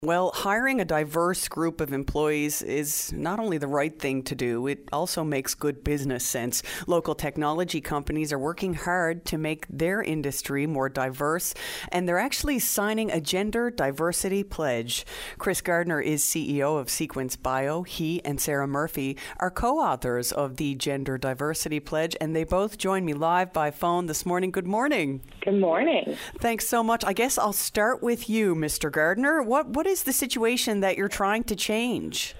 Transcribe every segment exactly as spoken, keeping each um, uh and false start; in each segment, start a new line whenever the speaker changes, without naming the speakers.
Well, hiring a diverse group of employees is not only the right thing to do, it also makes good business sense. Local technology companies are working hard to make their industry more diverse, and they're actually signing a gender diversity pledge. Chris Gardner is C E O of Sequence Bio. He and Sarah Murphy are co-authors of the Gender Diversity Pledge, and they both join me live by phone this morning. Good morning.
Good morning.
Thanks so much. I guess I'll start with you, Mister Gardner. What what is the situation that you're trying to change?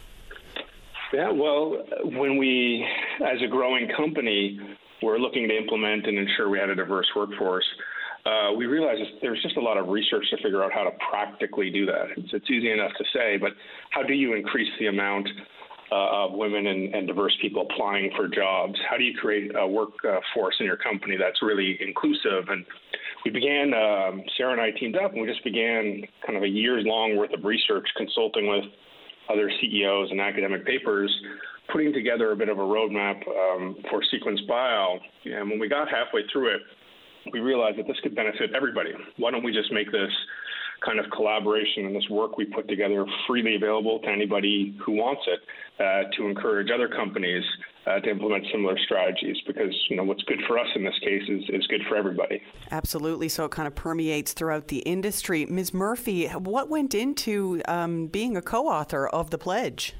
Yeah, well, when we, as a growing company, we're looking to implement and ensure we had a diverse workforce, uh, we realized there's just a lot of research to figure out how to practically do that. It's, it's easy enough to say, but how do you increase the amount uh, of women and, and diverse people applying for jobs? How do you create a workforce in your company that's really inclusive? And we began, um, Sarah and I teamed up, and we just began kind of a years long worth of research, consulting with other C E Os and academic papers, putting together a bit of a roadmap um, for Sequence Bio. And when we got halfway through it, we realized that this could benefit everybody. Why don't we just make this kind of collaboration and this work we put together freely available to anybody who wants it, uh, to encourage other companies uh, to implement similar strategies, because, you know, what's good for us in this case is, is good for everybody.
Absolutely. So it kind of permeates throughout the industry. Miz Murphy, what went into um, being a co-author of the pledge?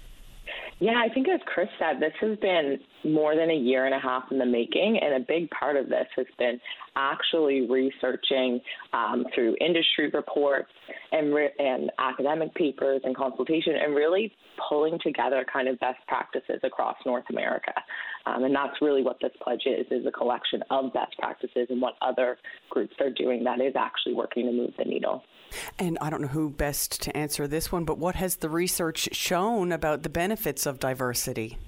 Yeah, I think as Chris said, this has been more than a year and a half in the making, and a big part of this has been actually researching um, through industry reports and, re- and academic papers and consultation, and really pulling together kind of best practices across North America. Um, and that's really what this pledge is, is a collection of best practices and what other groups are doing that is actually working to move the needle.
And I don't know who best to answer this one, but what has the research shown about the benefits of diversity?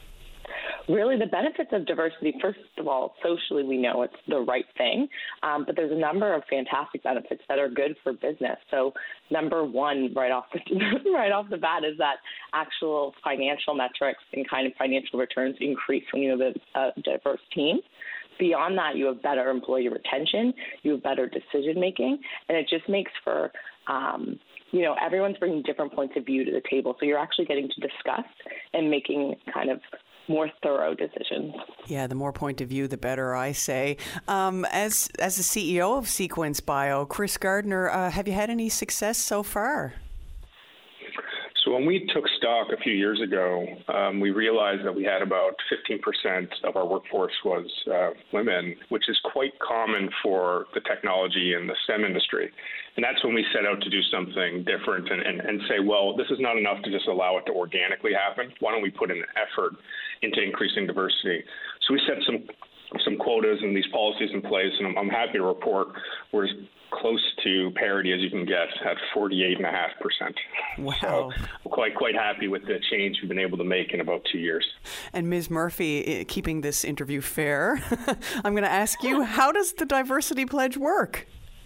Really, the benefits of diversity, first of all, socially, we know it's the right thing, um, but there's a number of fantastic benefits that are good for business. So number one, right off the, right off the bat, is that actual financial metrics and kind of financial returns increase when you have a, a diverse team. Beyond that, you have better employee retention, you have better decision making, and it just makes for, um, you know, everyone's bringing different points of view to the table. So you're actually getting to discuss and making kind of more thorough decisions.
Yeah, the more point of view, the better, I say. Um, as as the C E O of Sequence Bio, Chris Gardner, uh, have you had any success so far?
So when we took stock a few years ago, um, we realized that we had about fifteen percent of our workforce was uh, women, which is quite common for the technology and the STEM industry. And that's when we set out to do something different and, and, and say, well, this is not enough to just allow it to organically happen. Why don't we put an effort into increasing diversity? So we set some some quotas and these policies in place, and I'm, I'm happy to report we're as close to parity as you can get at forty-eight point five percent.
Wow.
So we're quite, quite happy with the change we've been able to make in about two years.
And Miz Murphy, keeping this interview fair, I'm going to ask you, how does the Diversity Pledge work?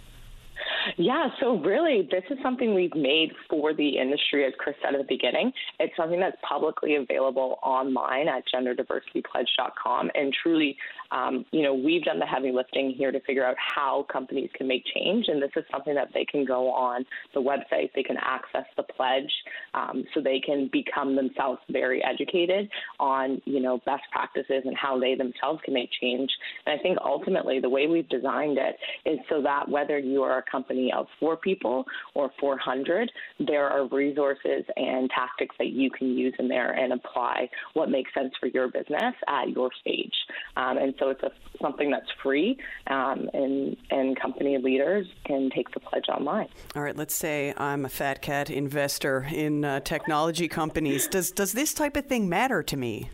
Yeah, so really, this is something we've made for the industry, as Chris said at the beginning. It's something that's publicly available online at gender diversity pledge dot com. And truly, um, you know, we've done the heavy lifting here to figure out how companies can make change. And this is something that they can go on the website, they can access the pledge, um, so they can become themselves very educated on, you know, best practices and how they themselves can make change. And I think ultimately the way we've designed it is so that whether you are a company of four people or four hundred, there are resources and tactics that you can use in there and apply what makes sense for your business at your stage. Um, and so it's a, something that's free, um, and, and company leaders can take the pledge online.
All right, let's say I'm a fat cat investor in uh, technology companies. Does, does this type of thing matter to me?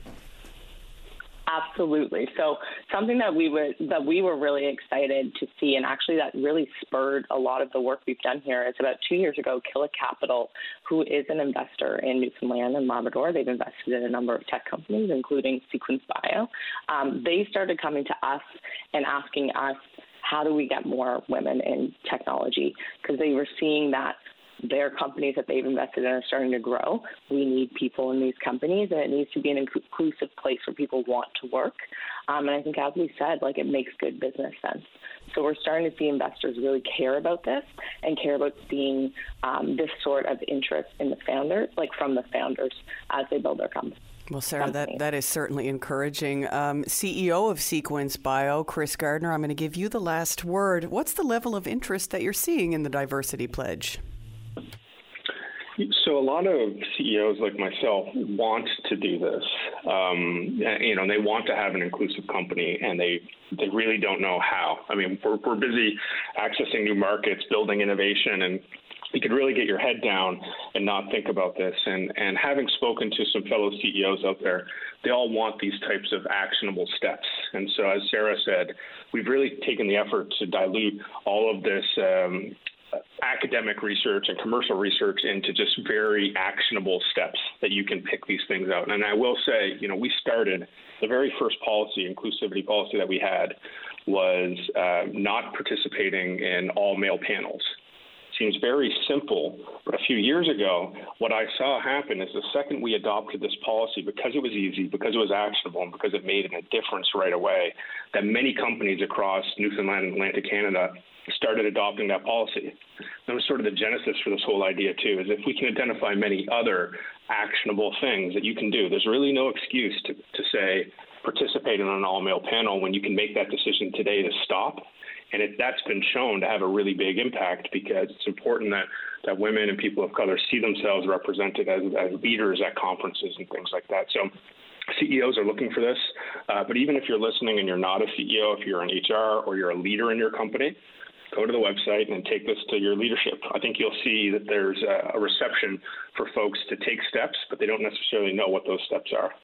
Absolutely. So something that we were that we were really excited to see, and actually that really spurred a lot of the work we've done here, is about two years ago, Killa Capital, who is an investor in Newfoundland and Labrador, they've invested in a number of tech companies, including Sequence Bio. Um, they started coming to us and asking us, how do we get more women in technology? Because they were seeing that their companies that they've invested in are starting to grow. We need people in these companies, and it needs to be an inclusive place where people want to work. Um, and I think, as we said, like, it makes good business sense. So we're starting to see investors really care about this and care about seeing um, this sort of interest in the founders, like from the founders as they build their company.
Well, Sarah, that, that is certainly encouraging. Um, C E O of Sequence Bio, Chris Gardner, I'm going to give you the last word. What's the level of interest that you're seeing in the Diversity Pledge?
So a lot of C E Os like myself want to do this. Um, you know, they want to have an inclusive company, and they they really don't know how. I mean, we're, we're busy accessing new markets, building innovation, and you could really get your head down and not think about this. And, and having spoken to some fellow C E Os out there, they all want these types of actionable steps. And so, as Sarah said, we've really taken the effort to dilute all of this um, academic research and commercial research into just very actionable steps that you can pick these things out. And I will say, you know, we started the very first policy, inclusivity policy that we had was uh, not participating in all male panels. Seems very simple, but a few years ago, what I saw happen is the second we adopted this policy, because it was easy, because it was actionable, and because it made a difference right away, that many companies across Newfoundland and Atlantic Canada started adopting that policy. That was sort of the genesis for this whole idea, too, is if we can identify many other actionable things that you can do, there's really no excuse to, to say participate in an all-male panel when you can make that decision today to stop. And it, that's been shown to have a really big impact, because it's important that, that women and people of color see themselves represented as, as leaders at conferences and things like that. So C E Os are looking for this. Uh, but even if you're listening and you're not a C E O, if you're an H R or you're a leader in your company, go to the website and take this to your leadership. I think you'll see that there's a, a reception for folks to take steps, but they don't necessarily know what those steps are.